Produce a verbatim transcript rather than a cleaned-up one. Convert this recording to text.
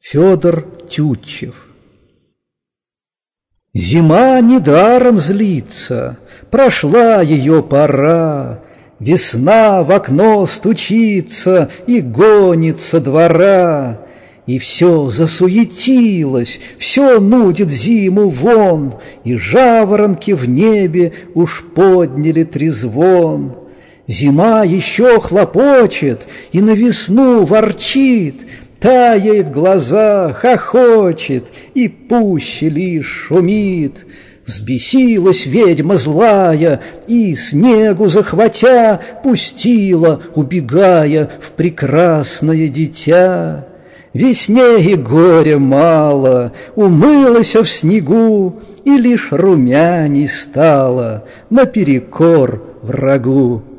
Федор Тютчев. Зима недаром злится, прошла ее пора, весна в окно стучится и гонит со двора. И все засуетилось, все нудит зиму вон, и жаворонки в небе уж подняли трезвон. Зима еще хлопочет и на весну ворчит, та ей в глаза хохочет и пуще лишь шумит. Взбесилась ведьма злая и, снегу захватя, пустила, убегая, в прекрасное дитя. Весне и горя мало, умылась в снегу и лишь румяней стала наперекор врагу.